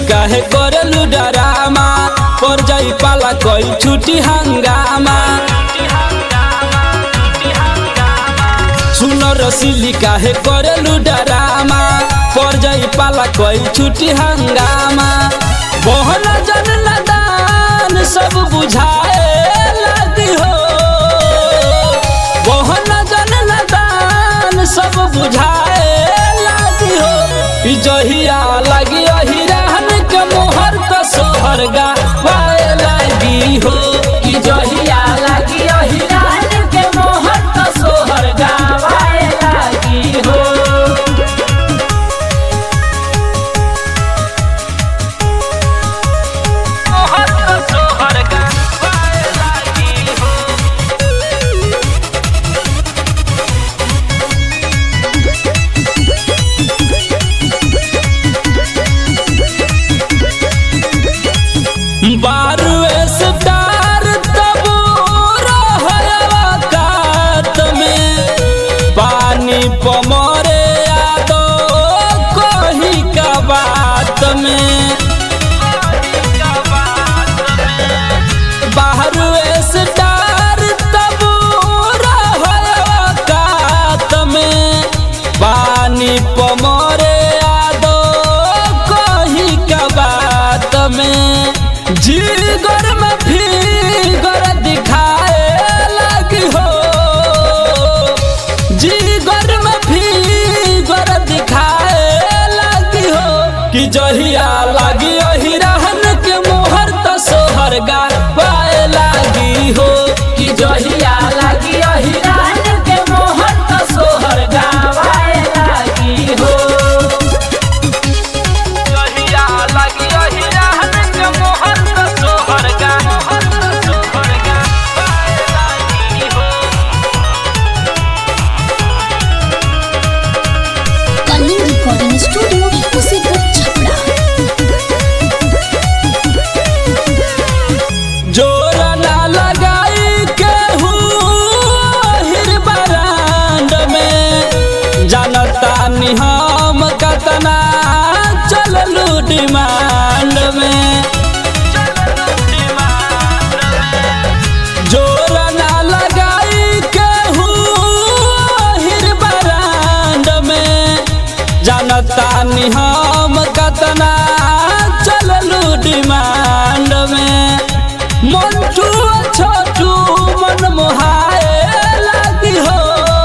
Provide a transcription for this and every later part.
काहे करलू डरामा पर जाई पाला कोई छुट्टी हंगामा। सुनो रसीली काहे करलू डरामा पर जाई पाला कोई छुट्टी हंगामा। बहन जन लदान सब बुझाए लगी हो, बहन जन लदान सब बुझाए लगी हो। जहिया लगी अहिरान के मोहर तो सोहर गावे लगी हो। जहिया लगी अहिरान के मोहर तो सोहर गावे लगी हो। बारुए स्टार तब कात में पानी पमरे यादो कही का बात में। बारुए स्टार तब कात में पानी पमरे यादो कही का बात में। जीगर में फिगर दिखाए लगी हो, जीगर में फिगर दिखाए लगी हो। कि जहिया लगी अहिरान के मोहर तो सोहर गावे लगी हो। कि जहिया लगी अहिरान के मोहर तो सोहर गावे लगी हो। जहिया लगी अहिरान के मोहर स्टूडियो मुसीबत छपरा। जोर ना लगाई केहू हिर बरांड में जानता नि हम कतना चललू डिमांड में। जोर ना लगाई केहू हिर बरांड में जानता नि हम कतना चललू डिमांड में। मंटू छोटू मन मोहाए लगी हो,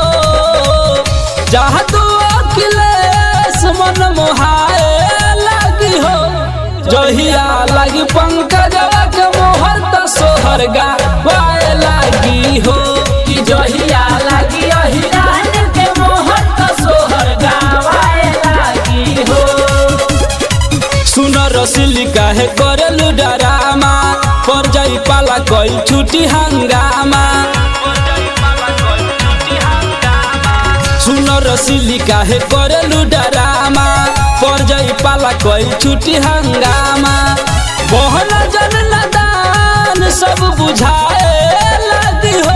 जादू अखिलेश मन मोहाए लगी हो। जहिया लगी पंकजवा के मोहर तो सोहर गावे लगी हो। कि जहिया लगी अहिरान के मोहर तो सोहर गावे लगी हो। सुनो रसीली काहे करलू डरामा पर जाई पाला कोई छुट्टी हंगामा। सुनो रसीली काहे करलू डरामा पर जाई पाला कोई छुट्टी हंगामा। बहन जन लदान सब बुझाए लगी हो,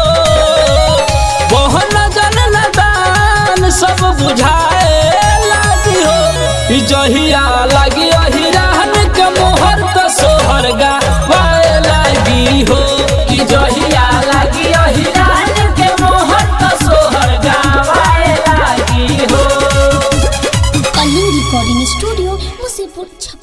बहन जन लदान सब बुझाए लगी हो। जहिया लगी अहिरान के मोहर तो सोहर गावे लगी हो। कि जहिया लगी अहिरान के मोहर तो सोहर गावे लगी हो। कलिंग रिकॉर्डिंग स्टूडियो मुसीबत छपरा।